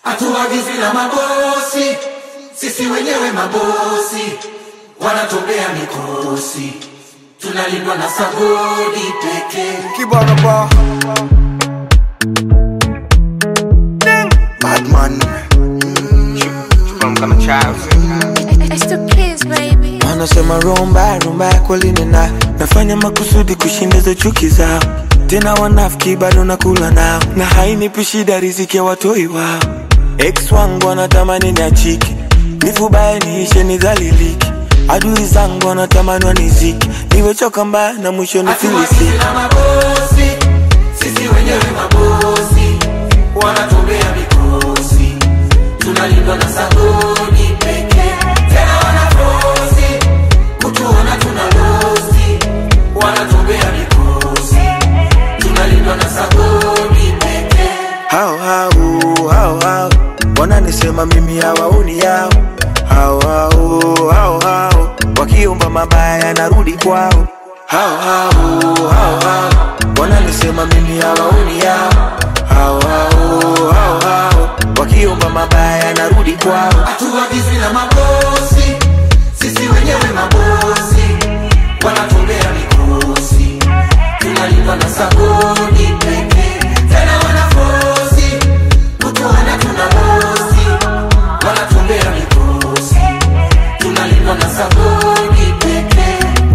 Hatuagizwi na mabosi, sisi wenyewe mabosi. Wanatobea mikosi, tunalindwa na sagodi peke. Kibana ba Badman Kama child. It's the kids, baby. Wanasema rumba kweli nina nafanya makusudi kushinda chuki zao. Tena wanafiki bado nakula nao, na hainipi shida riziki ya watoi wao. Ex wangu wanatamani niachike, nifubaye niishe nidhalilike. Adui zangu wanatamani wanizike, niwechoka mbaya na mwisho nifilisike. Mabosi, sisi wenyewe mabosi. Wanatobea mikosi, tunalindwa na sagodi peke. Tena wanafosi, kutuona tunalosi. Wanatobea mikosi, tunalindwa na sagodi peke. Hao wananisema mimi hawaoni yao. Hao wakiomba mabaya narudi kwao. Hao wananisema mimi hawaoni yao. Hao wakiomba mabaya narudi kwao. Hatuagizwi na mabosi, sisi wenyewe mabosi. Wanatobea mikosi, tunalindwa na sagodi peke. Tena wanafosi, kutuona tunalosi. Wanatobea mikosi, tunalindwa na sagodi peke.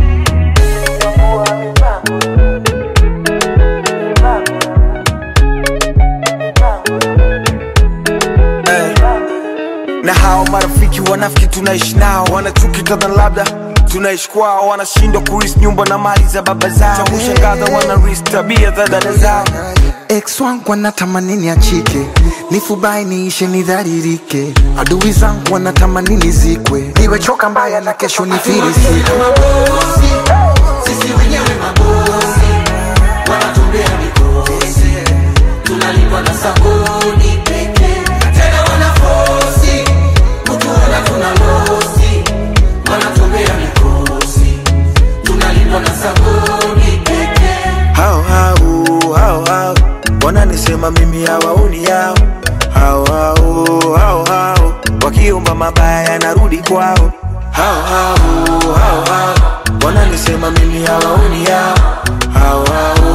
na hao marafiki wanafiki tunaishi nao, wanachuki kadha labda tunaishi kwao. Wanashindwa kuris nyumba na mali za baba zao, cha kushangaza wanaris tabia za dada zao. Ex wangu wanatamani niachike, nifubai niishe nidhalilike. Adui zangu wanatamani nizikwe, niwechoka mbaya na kesho nifilisike. Mabosi, sisi wenyewe mabosi. Wanatobea mikosi, tunalindwa na sagodi peke. Tena wanafosi, kutuona tunalosi. Wanatobea mikosi, tunalindwa na sagodi peke. Hao wananisema mimi hawaoni yao. Hao wakiomba mabaya narudi kwao. Hao wananisema mimi hawaoni yao. Hao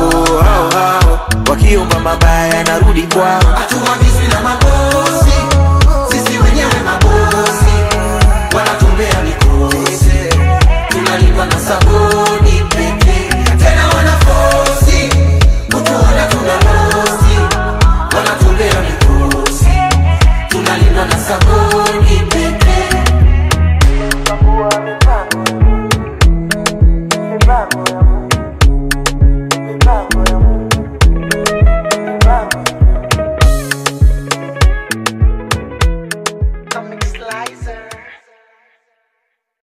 wakiomba mabaya narudi kwao. Hatuagizwi na mabosi, sisi wenyewe mabosi. Wanatobea mikosi, tunalindwa na sagodi peke. Tena wanafosi, kutuona tunalosi. Wanatobea mikosi, tunalindwa na sagodi.